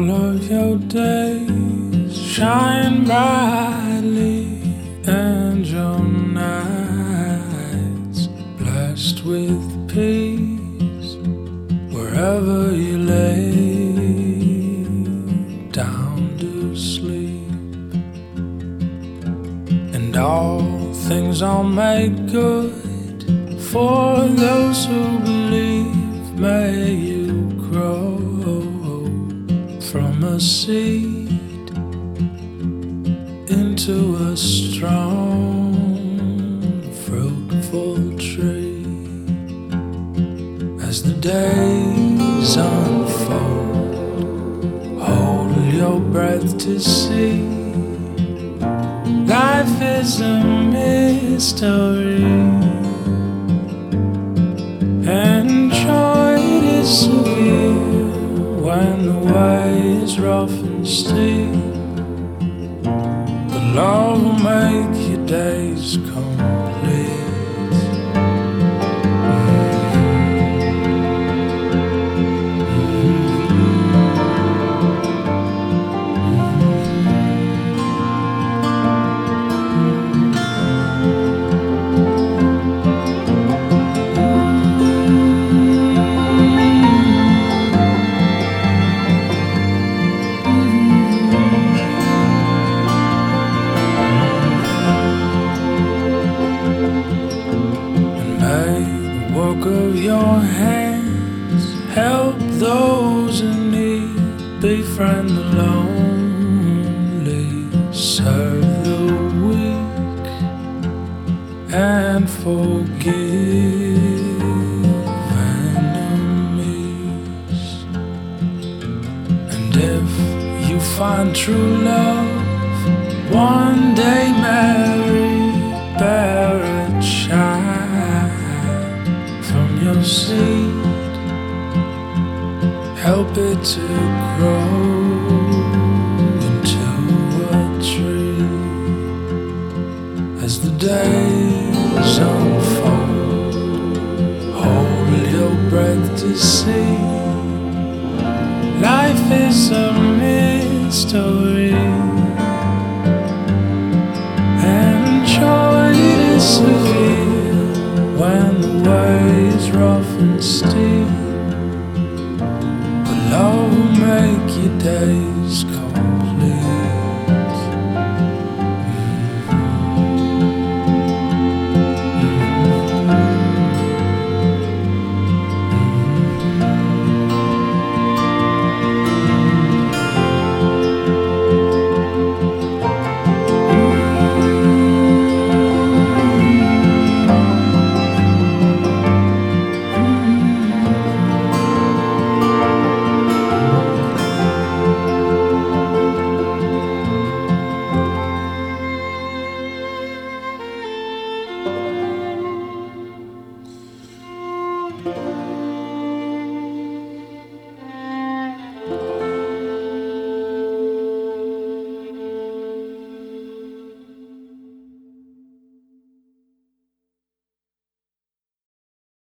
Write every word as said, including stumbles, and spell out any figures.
All of your days shine brightly, and your nights blessed with peace wherever you lay down to sleep. And all things are made good for those who believe. May you grow from a seed into a strong, fruitful tree. As the days unfold, hold your breath to see. Life is a mystery, and joy disappear when the way is rough and steep. But love will make your days complete. Of your hands help those in need, befriend the lonely, serve the weak, and forgive enemies. And if you find true love, one day marry, bear a child from your seed, help it to grow.